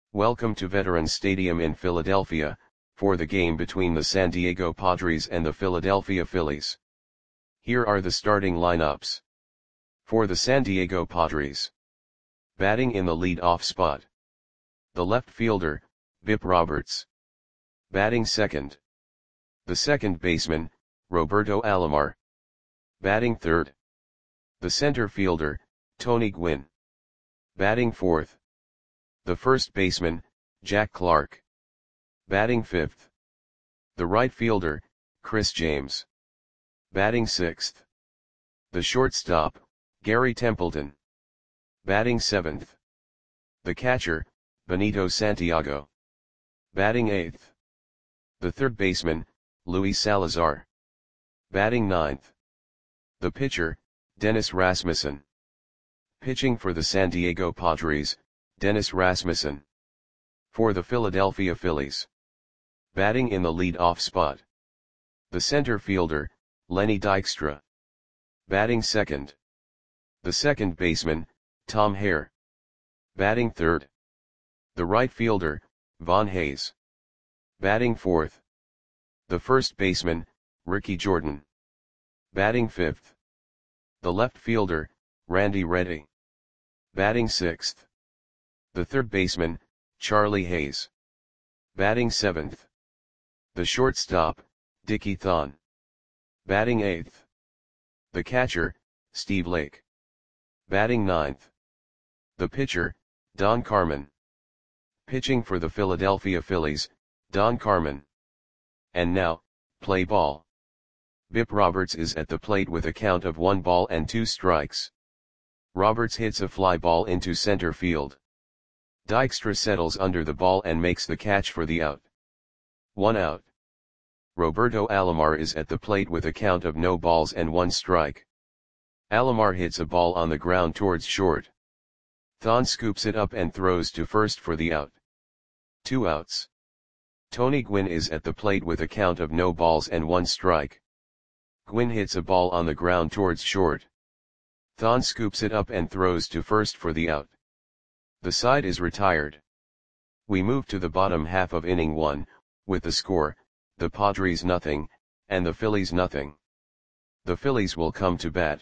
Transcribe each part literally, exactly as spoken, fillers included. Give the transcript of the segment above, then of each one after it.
Welcome to Veterans Stadium in Philadelphia, for the game between the San Diego Padres and the Philadelphia Phillies. Here are the starting lineups. For the San Diego Padres. Batting in the lead-off spot. The left fielder, Bip Roberts. Batting second. The second baseman, Roberto Alomar. Batting third. The center fielder, Tony Gwynn. Batting fourth. The first baseman, Jack Clark. Batting fifth. The right fielder, Chris James. Batting sixth. The shortstop, Gary Templeton. Batting seventh. The catcher, Benito Santiago. Batting eighth. The third baseman, Luis Salazar. Batting ninth. The pitcher, Dennis Rasmussen. Pitching for the San Diego Padres, Dennis Rasmussen. For the Philadelphia Phillies. Batting in the lead-off spot. The center fielder, Lenny Dykstra. Batting second. The second baseman, Tom Hare. Batting third. The right fielder, Von Hayes. Batting fourth. The first baseman, Ricky Jordan. Batting fifth. The left fielder, Randy Reddy. Batting sixth. The third baseman, Charlie Hayes. Batting seventh. The shortstop, Dickie Thon. Batting eighth. The catcher, Steve Lake. Batting ninth. The pitcher, Don Carmen. Pitching for the Philadelphia Phillies, Don Carmen. And now, play ball. Bip Roberts is at the plate with a count of one ball and two strikes. Roberts hits a fly ball into center field. Dykstra settles under the ball and makes the catch for the out. One out. Roberto Alomar is at the plate with a count of no balls and one strike. Alomar hits a ball on the ground towards short. Thon scoops it up and throws to first for the out. Two outs. Tony Gwynn is at the plate with a count of no balls and one strike. Gwynn hits a ball on the ground towards short. Thon scoops it up and throws to first for the out. The side is retired. We move to the bottom half of inning one, with the score, the Padres nothing, and the Phillies nothing. The Phillies will come to bat.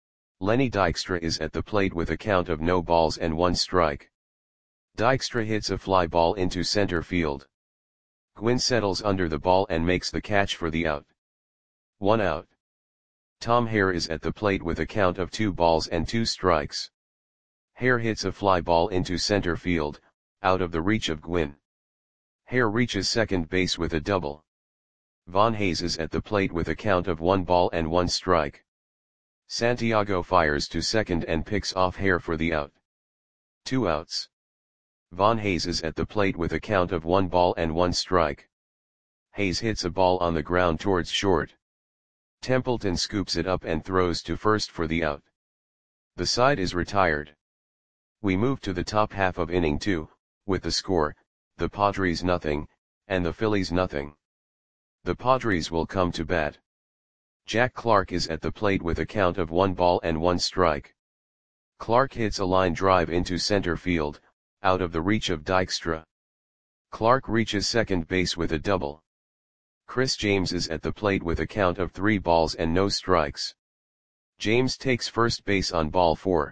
Lenny Dykstra is at the plate with a count of no balls and one strike. Dykstra hits a fly ball into center field. Gwynn settles under the ball and makes the catch for the out. One out. Tom Hare is at the plate with a count of two balls and two strikes. Hare hits a fly ball into center field, out of the reach of Gwynn. Hare reaches second base with a double. Von Hayes is at the plate with a count of one ball and one strike. Santiago fires to second and picks off Hare for the out. Two outs. Von Hayes is at the plate with a count of one ball and one strike. Hayes hits a ball on the ground towards short. Templeton scoops it up and throws to first for the out. The side is retired. We move to the top half of inning two, with the score, the Padres nothing, and the Phillies nothing. The Padres will come to bat. Jack Clark is at the plate with a count of one ball and one strike. Clark hits a line drive into center field, out of the reach of Dykstra. Clark reaches second base with a double. Chris James is at the plate with a count of three balls and no strikes. James takes first base on ball four.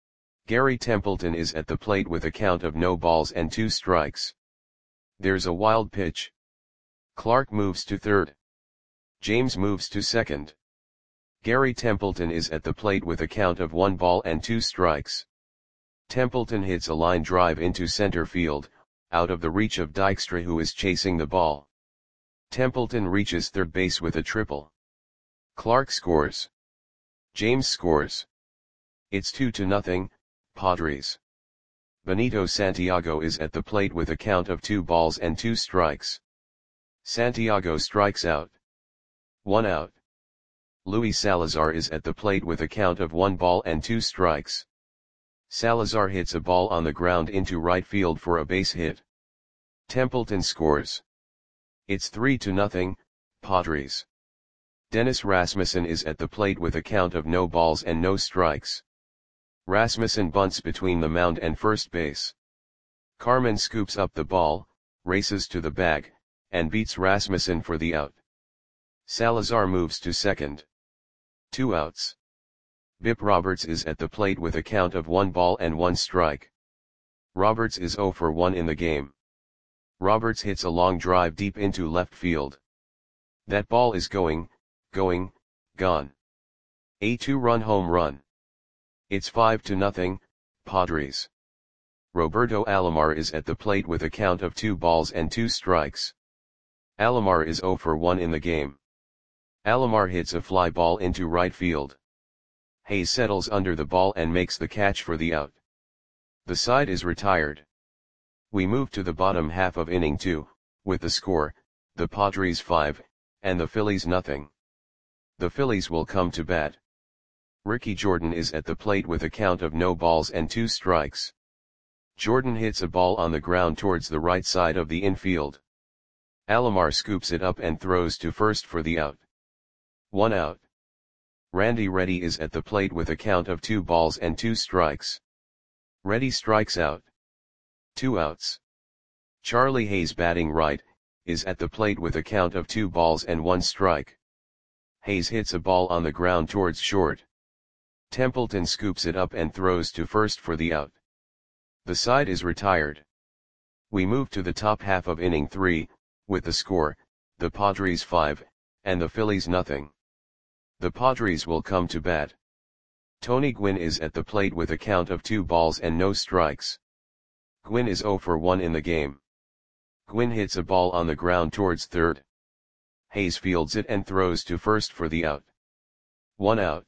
Gary Templeton is at the plate with a count of no balls and two strikes. There's a wild pitch. Clark moves to third. James moves to second. Gary Templeton is at the plate with a count of one ball and two strikes. Templeton hits a line drive into center field, out of the reach of Dykstra, who is chasing the ball. Templeton reaches third base with a triple. Clark scores. James scores. It's two to nothing, Padres. Benito Santiago is at the plate with a count of two balls and two strikes. Santiago strikes out. One out. Luis Salazar is at the plate with a count of one ball and two strikes. Salazar hits a ball on the ground into right field for a base hit. Templeton scores. It's three to nothing, Padres. Dennis Rasmussen is at the plate with a count of no balls and no strikes. Rasmussen bunts between the mound and first base. Carmen scoops up the ball, races to the bag, and beats Rasmussen for the out. Salazar moves to second. Two outs. Bip Roberts is at the plate with a count of one ball and one strike. Roberts is zero for one in the game. Roberts hits a long drive deep into left field. That ball is going, going, gone. A two-run home run. It's five to nothing, Padres. Roberto Alomar is at the plate with a count of two balls and two strikes. Alomar is zero for one in the game. Alomar hits a fly ball into right field. Hayes settles under the ball and makes the catch for the out. The side is retired. We move to the bottom half of inning two, with the score, the Padres five, and the Phillies nothing. The Phillies will come to bat. Ricky Jordan is at the plate with a count of no balls and two strikes. Jordan hits a ball on the ground towards the right side of the infield. Alomar scoops it up and throws to first for the out. One out. Randy Reddy is at the plate with a count of two balls and two strikes. Reddy strikes out. Two outs. Charlie Hayes, batting right, is at the plate with a count of two balls and one strike. Hayes hits a ball on the ground towards short. Templeton scoops it up and throws to first for the out. The side is retired. We move to the top half of inning three, with the score, the Padres five, and the Phillies nothing. The Padres will come to bat. Tony Gwynn is at the plate with a count of two balls and no strikes. Gwynn is zero for one in the game. Gwynn hits a ball on the ground towards third. Hayes fields it and throws to first for the out. One out.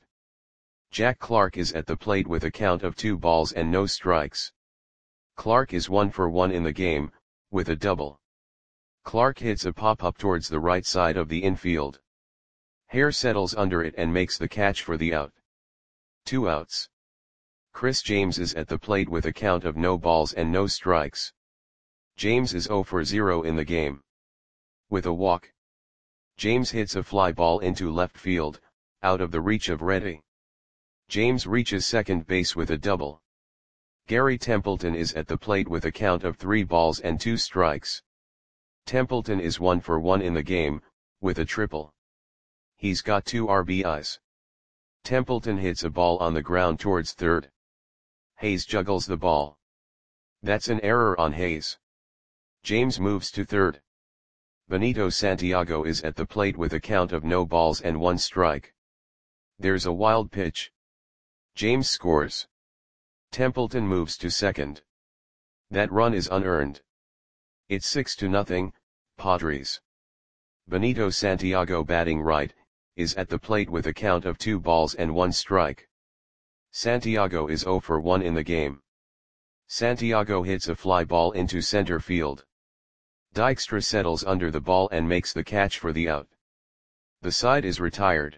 Jack Clark is at the plate with a count of two balls and no strikes. Clark is one for one in the game, with a double. Clark hits a pop-up towards the right side of the infield. Hare settles under it and makes the catch for the out. Two outs. Chris James is at the plate with a count of no balls and no strikes. James is zero for zero in the game. With a walk. James hits a fly ball into left field, out of the reach of Reddy. James reaches second base with a double. Gary Templeton is at the plate with a count of three balls and two strikes. Templeton is one for one in the game, with a triple. He's got two R B Is. Templeton hits a ball on the ground towards third. Hayes juggles the ball. That's an error on Hayes. James moves to third. Benito Santiago is at the plate with a count of no balls and one strike. There's a wild pitch. James scores. Templeton moves to second. That run is unearned. It's six to nothing, Padres. Benito Santiago, batting right, is at the plate with a count of two balls and one strike. Santiago is zero for one in the game. Santiago hits a fly ball into center field. Dykstra settles under the ball and makes the catch for the out. The side is retired.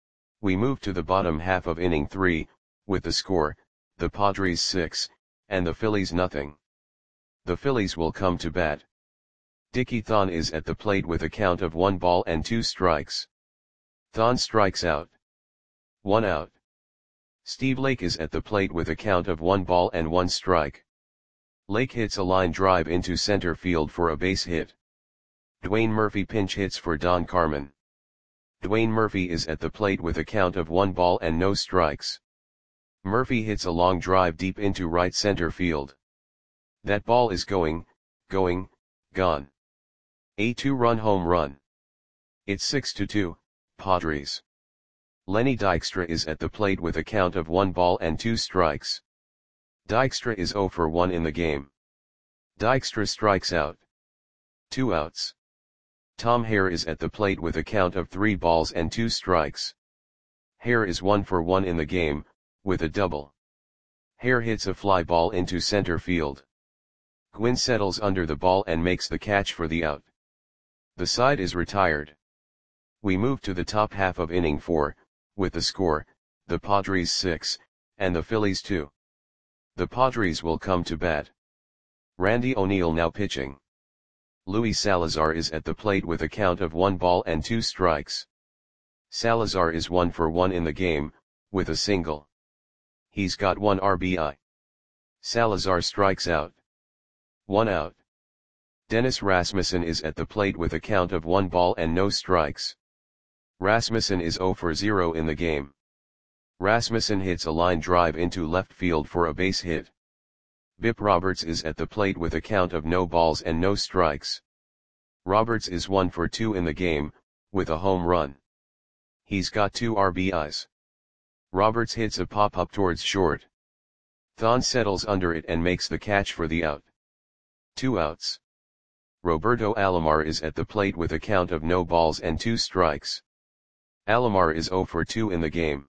We move to the bottom half of inning three, with the score, the Padres six, and the Phillies nothing. The Phillies will come to bat. Dickie Thon is at the plate with a count of one ball and two strikes. Thon strikes out. One out. Steve Lake is at the plate with a count of one ball and one strike. Lake hits a line drive into center field for a base hit. Dwayne Murphy pinch hits for Don Carmen. Dwayne Murphy is at the plate with a count of one ball and no strikes. Murphy hits a long drive deep into right center field. That ball is going, going, gone. A two-run home run. It's six to two, Padres. Lenny Dykstra is at the plate with a count of one ball and two strikes. Dykstra is zero for one in the game. Dykstra strikes out. Two outs. Tom Hare is at the plate with a count of three balls and two strikes. Hare is one for one in the game, with a double. Hare hits a fly ball into center field. Gwynn settles under the ball and makes the catch for the out. The side is retired. We move to the top half of inning four, with the score, the Padres six, and the Phillies two. The Padres will come to bat. Randy O'Neal now pitching. Luis Salazar is at the plate with a count of one ball and two strikes. Salazar is one for one in the game, with a single. He's got one R B I. Salazar strikes out. One out. Dennis Rasmussen is at the plate with a count of one ball and no strikes. Rasmussen is zero for zero in the game. Rasmussen hits a line drive into left field for a base hit. Bip Roberts is at the plate with a count of no balls and no strikes. Roberts is one for two in the game, with a home run. He's got two R B Is. Roberts hits a pop-up towards short. Thon settles under it and makes the catch for the out. Two outs. Roberto Alomar is at the plate with a count of no balls and two strikes. Alomar is zero for two in the game.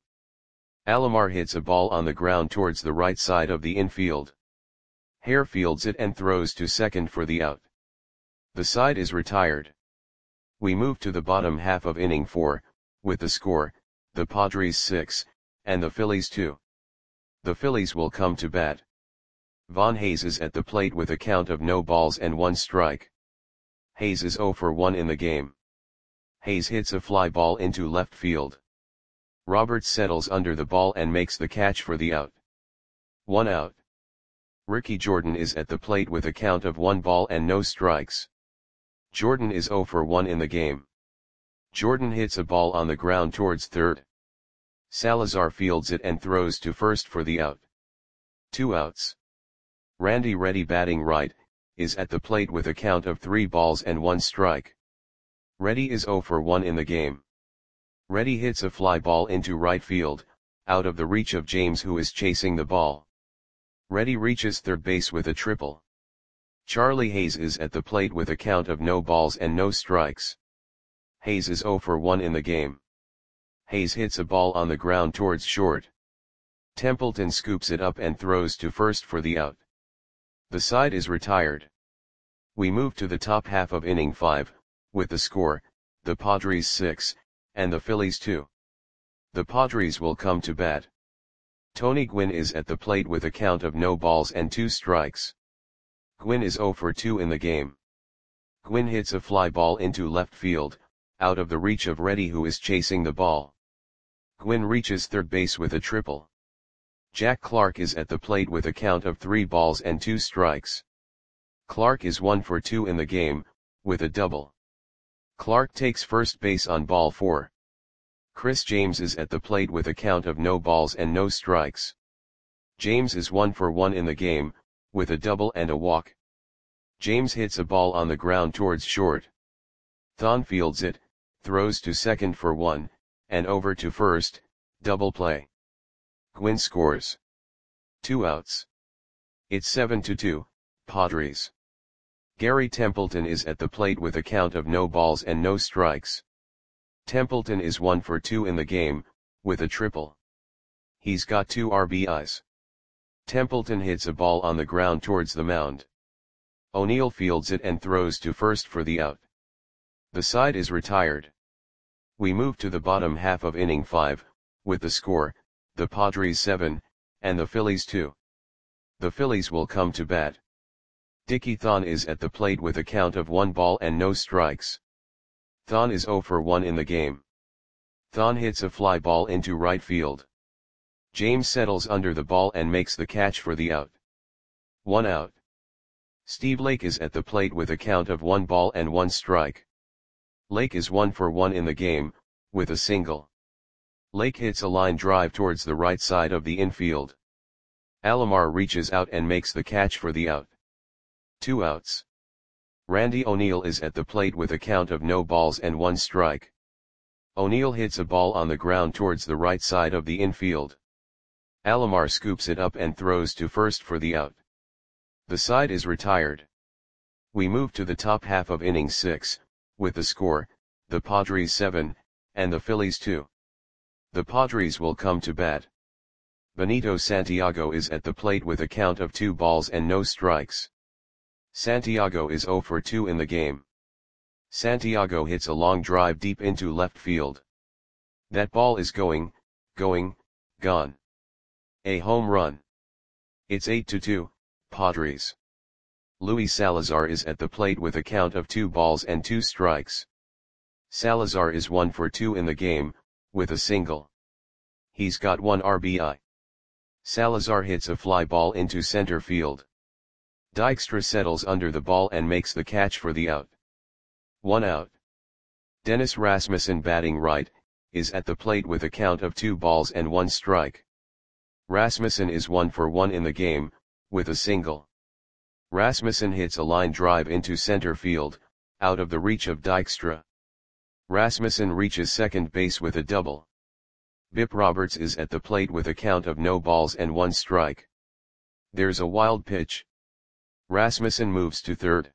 Alomar hits a ball on the ground towards the right side of the infield. Hare fields it and throws to second for the out. The side is retired. We move to the bottom half of inning four, with the score, the Padres six, and the Phillies two. The Phillies will come to bat. Von Hayes is at the plate with a count of no balls and one strike. Hayes is zero for one in the game. Hayes hits a fly ball into left field. Roberts settles under the ball and makes the catch for the out. One out. Ricky Jordan is at the plate with a count of one ball and no strikes. Jordan is zero for one in the game. Jordan hits a ball on the ground towards third. Salazar fields it and throws to first for the out. Two outs. Randy Reddy, batting right, is at the plate with a count of three balls and one strike. Reddy is zero for one in the game. Reddy hits a fly ball into right field, out of the reach of James, who is chasing the ball. Reddy reaches third base with a triple. Charlie Hayes is at the plate with a count of no balls and no strikes. Hayes is zero for one in the game. Hayes hits a ball on the ground towards short. Templeton scoops it up and throws to first for the out. The side is retired. We move to the top half of inning five, with the score, the Padres six, and the Phillies two. The Padres will come to bat. Tony Gwynn is at the plate with a count of no balls and two strikes. Gwynn is zero for two in the game. Gwynn hits a fly ball into left field, out of the reach of Reddy, who is chasing the ball. Gwynn reaches third base with a triple. Jack Clark is at the plate with a count of three balls and two strikes. Clark is one for two in the game, with a double. Clark takes first base on ball four. Chris James is at the plate with a count of no balls and no strikes. James is one for one in the game, with a double and a walk. James hits a ball on the ground towards short. Thon fields it, throws to second for one, and over to first, double play. Gwynn scores. Two outs. It's seven to two, Padres. Gary Templeton is at the plate with a count of no balls and no strikes. Templeton is one for two in the game, with a triple. He's got two R B Is. Templeton hits a ball on the ground towards the mound. O'Neill fields it and throws to first for the out. The side is retired. We move to the bottom half of inning five, with the score, the Padres seven, and the Phillies two. The Phillies will come to bat. Dickie Thon is at the plate with a count of one ball and no strikes. Thon is zero for one in the game. Thon hits a fly ball into right field. James settles under the ball and makes the catch for the out. One out. Steve Lake is at the plate with a count of one ball and one strike. Lake is one for one in the game, with a single. Lake hits a line drive towards the right side of the infield. Alomar reaches out and makes the catch for the out. Two outs. Randy O'Neill is at the plate with a count of no balls and one strike. O'Neill hits a ball on the ground towards the right side of the infield. Alomar scoops it up and throws to first for the out. The side is retired. We move to the top half of inning six, with the score, the Padres seven, and the Phillies two. The Padres will come to bat. Benito Santiago is at the plate with a count of two balls and no strikes. Santiago is zero for two in the game. Santiago hits a long drive deep into left field. That ball is going, going, gone. A home run. It's eight to two, Padres. Luis Salazar is at the plate with a count of two balls and two strikes. Salazar is one for two in the game, with a single. He's got one R B I. Salazar hits a fly ball into center field. Dykstra settles under the ball and makes the catch for the out. One out. Dennis Rasmussen, batting right, is at the plate with a count of two balls and one strike. Rasmussen is one for one in the game, with a single. Rasmussen hits a line drive into center field, out of the reach of Dykstra. Rasmussen reaches second base with a double. Bip Roberts is at the plate with a count of no balls and one strike. There's a wild pitch. Rasmussen moves to third.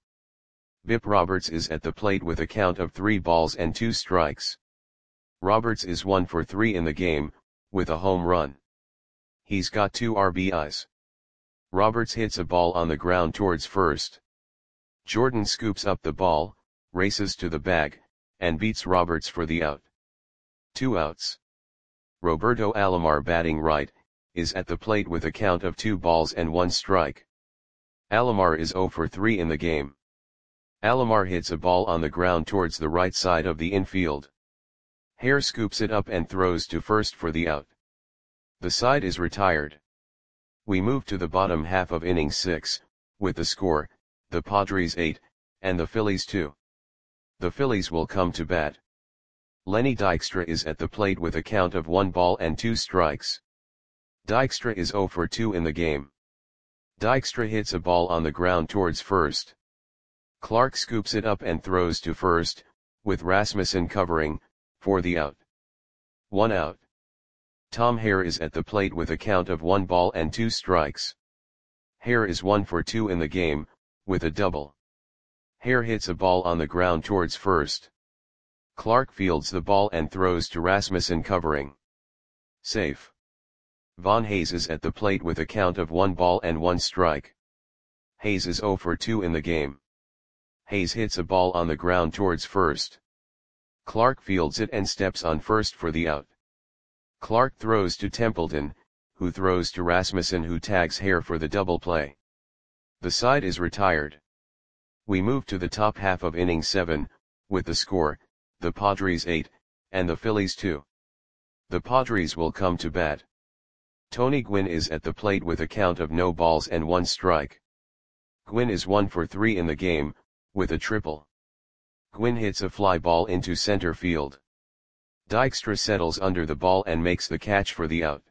Bip Roberts is at the plate with a count of three balls and two strikes. Roberts is one for three in the game, with a home run. He's got two R B Is. Roberts hits a ball on the ground towards first. Jordan scoops up the ball, races to the bag, and beats Roberts for the out. Two outs. Roberto Alomar, batting right, is at the plate with a count of two balls and one strike. Alomar is zero for three in the game. Alomar hits a ball on the ground towards the right side of the infield. Hare scoops it up and throws to first for the out. The side is retired. We move to the bottom half of inning six, with the score, the Padres eight, and the Phillies two. The Phillies will come to bat. Lenny Dykstra is at the plate with a count of one ball and two strikes. Dykstra is zero for two in the game. Dykstra hits a ball on the ground towards first. Clark scoops it up and throws to first, with Rasmussen covering, for the out. One out. Tom Hare is at the plate with a count of one ball and two strikes. Hare is one for two in the game, with a double. Hare hits a ball on the ground towards first. Clark fields the ball and throws to Rasmussen covering. Safe. Von Hayes is at the plate with a count of one ball and one strike. Hayes is zero for two in the game. Hayes hits a ball on the ground towards first. Clark fields it and steps on first for the out. Clark throws to Templeton, who throws to Rasmussen, who tags Hare for the double play. The side is retired. We move to the top half of inning seven, with the score, the Padres eight, and the Phillies two. The Padres will come to bat. Tony Gwynn is at the plate with a count of no balls and one strike. Gwynn is one for three in the game, with a triple. Gwynn hits a fly ball into center field. Dykstra settles under the ball and makes the catch for the out.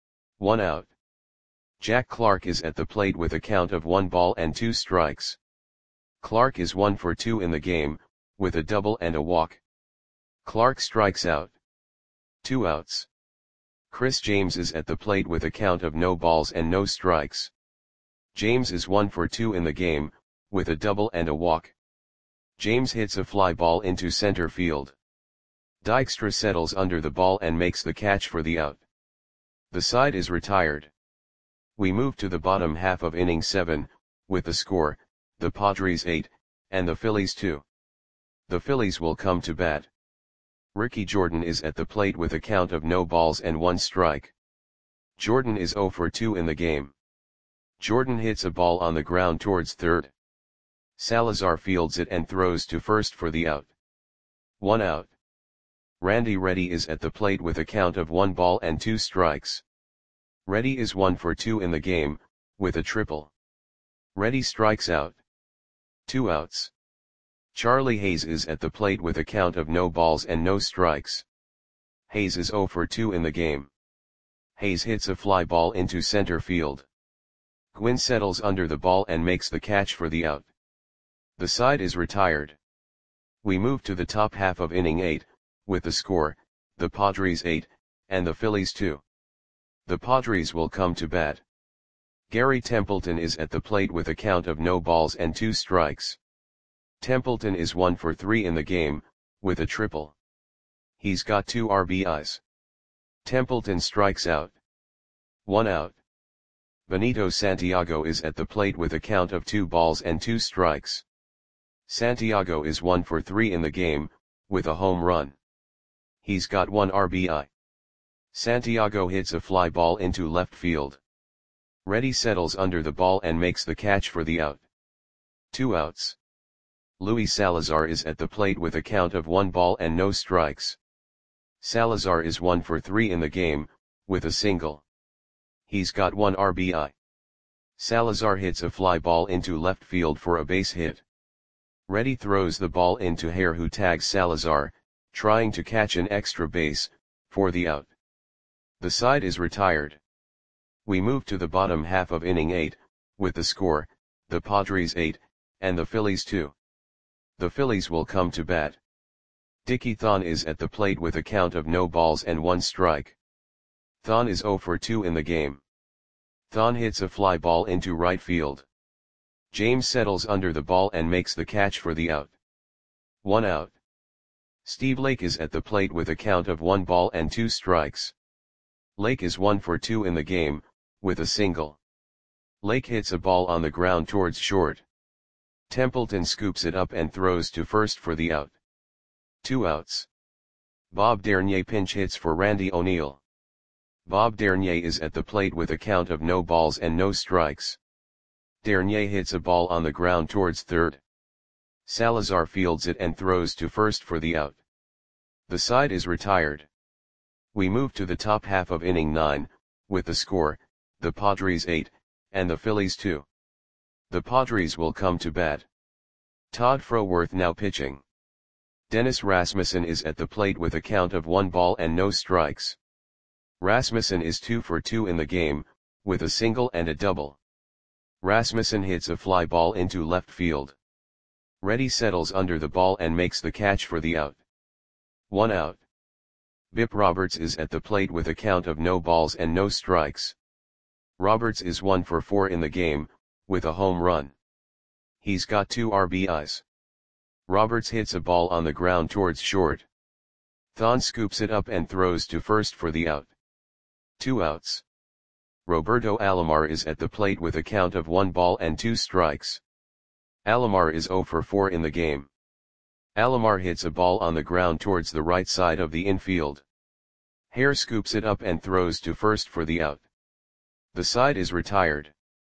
One out. Jack Clark is at the plate with a count of one ball and two strikes. Clark is one for two in the game, with a double and a walk. Clark strikes out. Two outs. Chris James is at the plate with a count of no balls and no strikes. James is one for two in the game, with a double and a walk. James hits a fly ball into center field. Dykstra settles under the ball and makes the catch for the out. The side is retired. We move to the bottom half of inning seven, with the score, the Padres eight, and the Phillies two. The Phillies will come to bat. Ricky Jordan is at the plate with a count of no balls and one strike. Jordan is zero for two in the game. Jordan hits a ball on the ground towards third. Salazar fields it and throws to first for the out. One out. Randy Reddy is at the plate with a count of one ball and two strikes. Reddy is one for two in the game, with a triple. Reddy strikes out. Two outs. Charlie Hayes is at the plate with a count of no balls and no strikes. Hayes is zero for two in the game. Hayes hits a fly ball into center field. Gwynn settles under the ball and makes the catch for the out. The side is retired. We move to the top half of inning eight, with the score, the Padres eight, and the Phillies two. The Padres will come to bat. Gary Templeton is at the plate with a count of no balls and two strikes. Templeton is one for three in the game, with a triple. He's got two R B Is. Templeton strikes out. One out. Benito Santiago is at the plate with a count of two balls and two strikes. Santiago is one for three in the game, with a home run. He's got one R B I. Santiago hits a fly ball into left field. Reddy settles under the ball and makes the catch for the out. Two outs. Luis Salazar is at the plate with a count of one ball and no strikes. Salazar is one for three in the game, with a single. He's got one R B I. Salazar hits a fly ball into left field for a base hit. Reddy throws the ball into Hare, who tags Salazar, trying to catch an extra base, for the out. The side is retired. We move to the bottom half of inning eight, with the score, the Padres eight, and the Phillies two. The Phillies will come to bat. Dickie Thon is at the plate with a count of no balls and one strike. Thon is oh for two in the game. Thon hits a fly ball into right field. James settles under the ball and makes the catch for the out. One out. Steve Lake is at the plate with a count of one ball and two strikes. Lake is one for two in the game, with a single. Lake hits a ball on the ground towards short. Templeton scoops it up and throws to first for the out. Two outs. Bob Dernier pinch hits for Randy O'Neal. Bob Dernier is at the plate with a count of no balls and no strikes. Dernier hits a ball on the ground towards third. Salazar fields it and throws to first for the out. The side is retired. We move to the top half of inning nine, with the score, the Padres eight, and the Phillies two. The Padres will come to bat. Todd Froworth now pitching. Dennis Rasmussen is at the plate with a count of one ball and no strikes. Rasmussen is two for two in the game, with a single and a double. Rasmussen hits a fly ball into left field. Reddy settles under the ball and makes the catch for the out. One out. Bip Roberts is at the plate with a count of no balls and no strikes. Roberts is one for four in the game, with a home run. He's got two R B Is. Roberts hits a ball on the ground towards short. Thon scoops it up and throws to first for the out. Two outs. Roberto Alomar is at the plate with a count of one ball and two strikes. Alomar is oh for four in the game. Alomar hits a ball on the ground towards the right side of the infield. Hare scoops it up and throws to first for the out. The side is retired.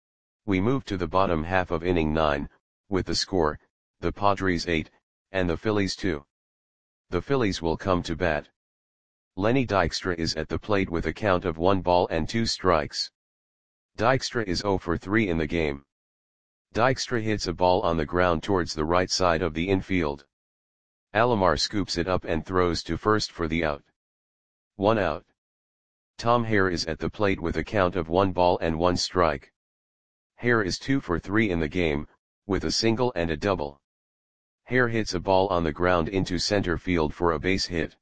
We move to the bottom half of inning nine, with the score, the Padres eight, and the Phillies two. The Phillies will come to bat. Lenny Dykstra is at the plate with a count of one ball and two strikes. Dykstra is oh for three in the game. Dykstra hits a ball on the ground towards the right side of the infield. Alomar scoops it up and throws to first for the out. One out. Tom Hare is at the plate with a count of one ball and one strike. Hare is two for three in the game, with a single and a double. Hare hits a ball on the ground into center field for a base hit.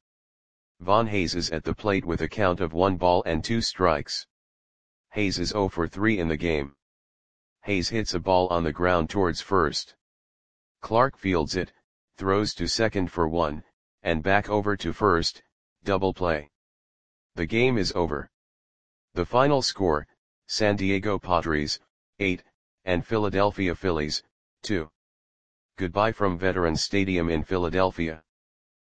Von Hayes is at the plate with a count of one ball and two strikes. Hayes is oh for three in the game. Hayes hits a ball on the ground towards first. Clark fields it, throws to second for one, and back over to first, double play. The game is over. The final score, San Diego Padres, eight, and Philadelphia Phillies, two. Goodbye from Veterans Stadium in Philadelphia.